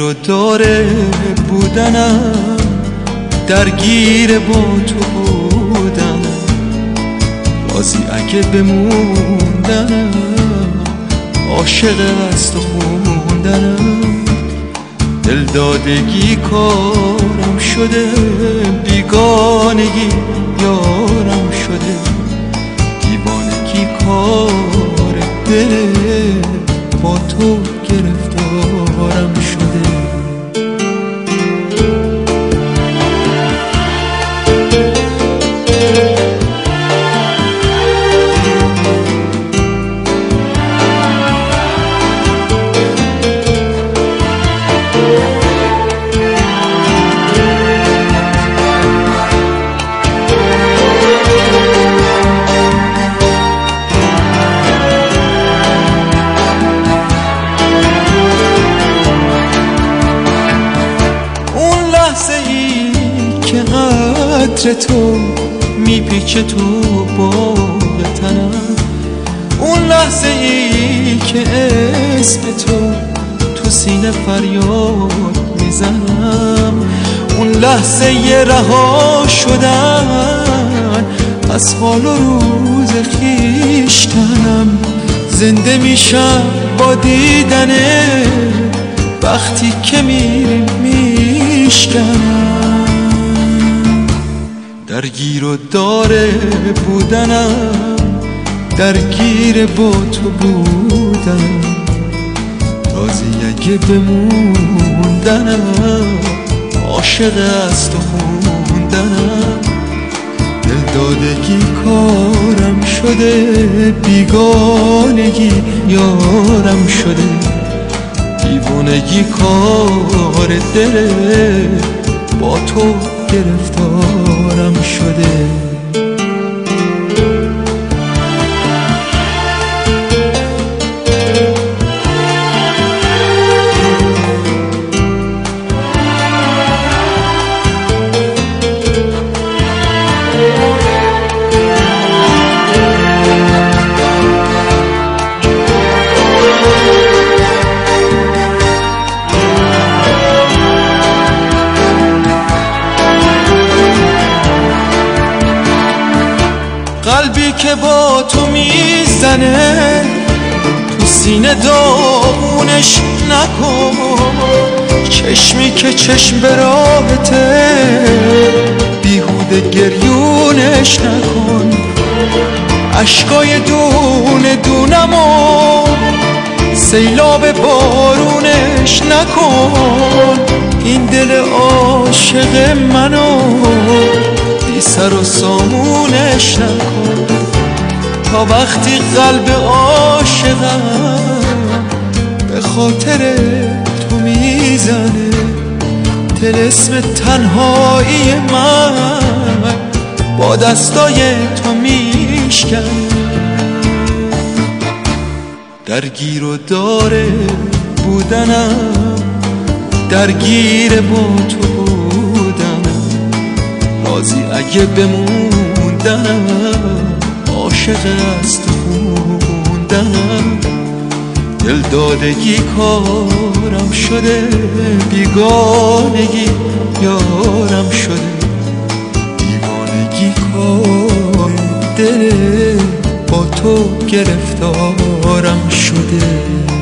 گیر و داره بودنم، درگیر با تو بودنم، راضی اگه بموندنم، عاشق از تو خوندنم. دلدادگی کارم شده، بیگانگی یارم شده، دیوانگی کار دل با تو گرفتارم شده. عطر تو میپیچه تو باغ تنم، اون لحظه ای که اسم تو سینه فریاد میزنم، اون لحظه ی رها شدن از حال و روز خویشتنم. زنده میشم با دیدنه وقتی که میریم میشکنم. درگیر و داره بودنم، درگیر با تو بودنم، راضی اگه بموندنم، عاشق از تو خوندنم. دلدادگی کارم شده، بیگانگی یارم شده، دیوانگی کار دل با تو گرفتارم شده. قلبی که با تو میزنه تو سینه داغونش نکن، چشمی که چشم به راهته بیهوده گریونش نکن، عشقای دونه دونمو سیلاب بارونش نکن. این دل عاشق منو بی سر و سامونش نکن، تا وقتی قلب عاشقم به خاطر تو میزنه، طلسم تنهایی من با دستای تو میشکنه. درگیر و داره بودنم، درگیر با تو بودنم، راضی اگه بموندنم، عاشق از تو خوندنم. دلدادگی کارم شده، بیگانگی یارم شده، دیوانگی کار دل با تو گرفتارم شده.